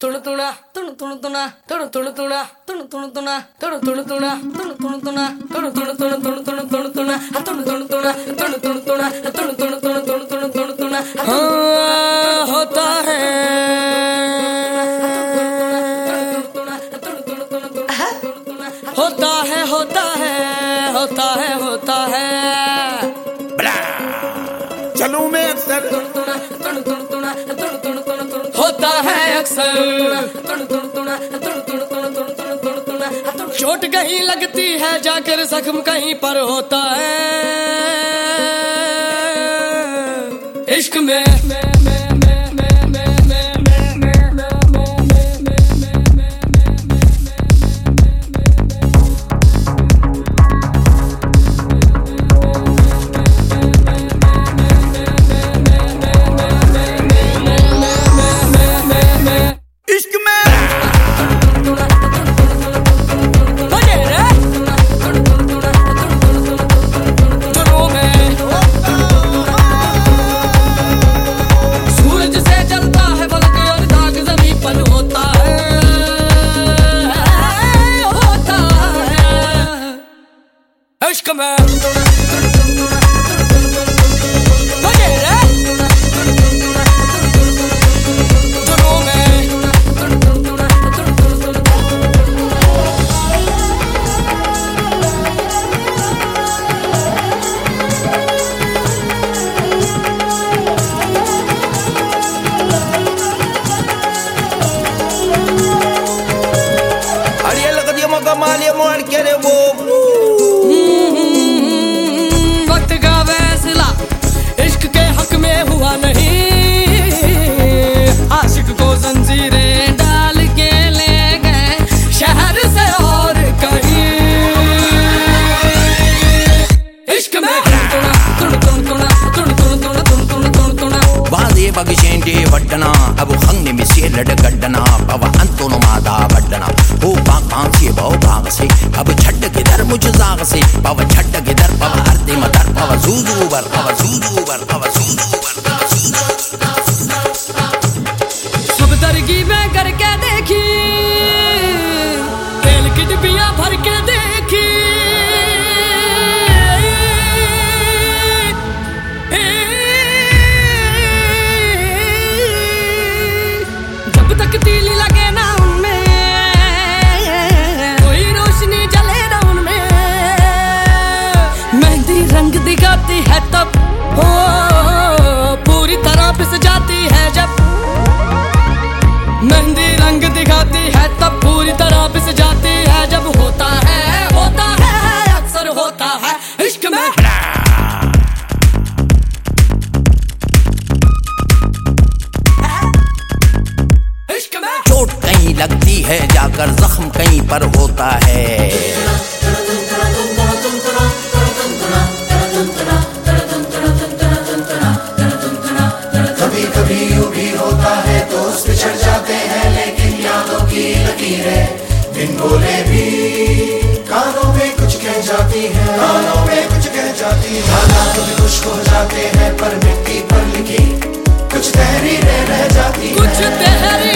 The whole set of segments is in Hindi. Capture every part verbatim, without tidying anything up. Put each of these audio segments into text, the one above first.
तुण तुणा तुण तुण तुणा तुण तुण तुणा तुण तुण तुणा तुण तुण तुणा तुण तुण तुणा तुण तुण तुण तुण तुण तुण तुणा तुण तुण तुणा तुण तुण तुणा तुण तुण तुण तुण तुण तुण तुणा होता है होता है होता है होता है होता है चलूं मैं अक्सर होता है अक्सर चोट कहीं लगती है जाकर जख्म कहीं पर होता है इश्क में इश्क में Malia muar quiere वो वक्त का फैसला इश्क के हक में हुआ नहीं आशिक को जंजीरें डाल के ले गए शहर से और कहीं इश्क में तुण तुण तुण तुण तुण तुण तुण तुण तुण तुण वादे बगशेंटे वड्डना अब खंग में से लड़ गड्डना पव अंतों मादा वड्डना ओ पाक पाक से बहु भाग से अब छड्ड के दर मुझ जाग से पव छड्ड के दर पव अर्दे मदर पव जूजू बर पव जूजू बर पव जूजू बर पव जूजू सब दरगी में करके देखी तेल की डिबिया भर के देखी जब तक तीली लगे ना उनमें कोई रोशनी जले ना उनमें मेहंदी रंग दिखाती है तब हो पूरी तरह पिस जाती है जब मेहंदी रंग दिखाती है तब पूरी तरह पिस जाती है जब होता है होता है अक्सर होता है इश्क में चोट कहीं लगती है जाकर जख्म कहीं पर होता है कभी कभी यूं भी होता है दोस्त बिछड़ जाते हैं लेकिन यादों की लकीरें बिन बोले भी कानों में कुछ कह जाती है कानों में कुछ कह जाती है हालात भी खुश्क हो जाते हैं पर मिट्टी पर लिखी कुछ तहरीरें रह जाती है कुछ तहरीरें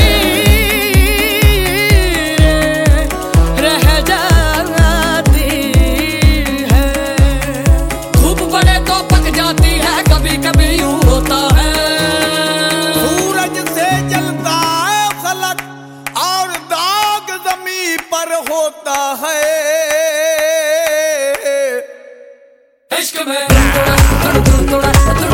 रह जाती है धूप पड़े तो पक जाती है कभी कभी यूं होता है सूरज से जलता है खलक और दाग ज़मीं पर होता है इश्क में